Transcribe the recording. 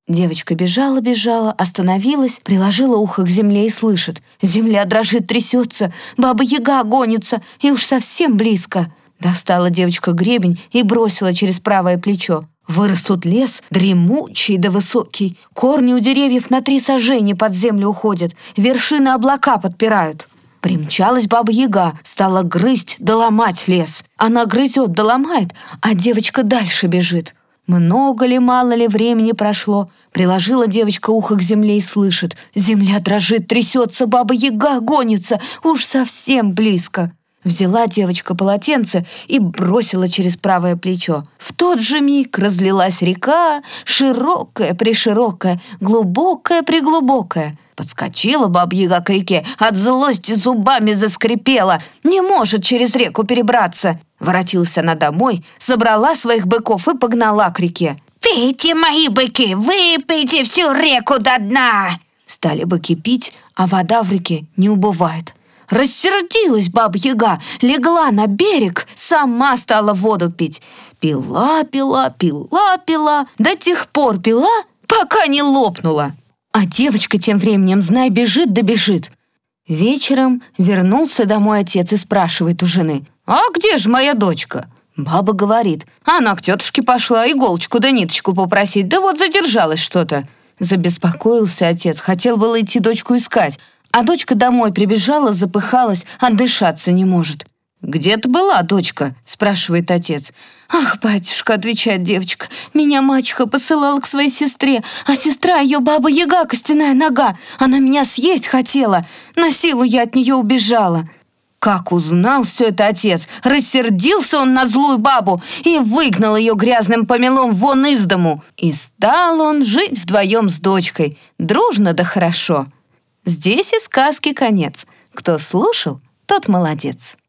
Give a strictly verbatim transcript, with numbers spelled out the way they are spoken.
Девочка бежала-бежала, остановилась, приложила ухо к земле и слышит. Земля дрожит, трясется, баба-яга гонится, и уж совсем близко. Достала девочка гребень и бросила через правое плечо. Вырос тут лес, дремучий да высокий. Корни у деревьев на три сажени под землю уходят, вершины облака подпирают. Примчалась баба-яга, стала грызть да ломать лес. Она грызет да ломает, а девочка дальше бежит. Много ли, мало ли времени прошло, приложила девочка ухо к земле и слышит. Земля дрожит, трясется, баба-яга гонится, уж совсем близко. Взяла девочка полотенце и бросила через правое плечо. В тот же миг разлилась река, широкая-приширокая, глубокая-приглубокая. Подскочила баба-яга к реке, от злости зубами заскрипела. Не может через реку перебраться. Воротилась она домой, забрала своих быков и погнала к реке. «Пейте, мои быки, выпейте всю реку до дна!» Стали быки пить, а вода в реке не убывает. Рассердилась баба-яга, легла на берег, сама стала воду пить. Пила, пила, пила, пила, до тех пор пила, пока не лопнула. А девочка тем временем, знай, бежит да бежит. Вечером вернулся домой отец и спрашивает у жены: «А где же моя дочка?» Баба говорит: «Она к тетушке пошла иголочку да ниточку попросить, да вот задержалась что-то». Забеспокоился отец, хотел было идти дочку искать, а дочка домой прибежала, запыхалась, отдышаться не может. «Где ты была, дочка?» – спрашивает отец. «Ах, батюшка», – отвечает девочка, – «меня мачеха посылала к своей сестре, а сестра ее баба-яга, костяная нога. Она меня съесть хотела. На силу я от нее убежала». Как узнал все это отец, рассердился он на злую бабу и выгнал ее грязным помелом вон из дому. И стал он жить вдвоем с дочкой, дружно да хорошо. Здесь и сказки конец. Кто слушал, тот молодец.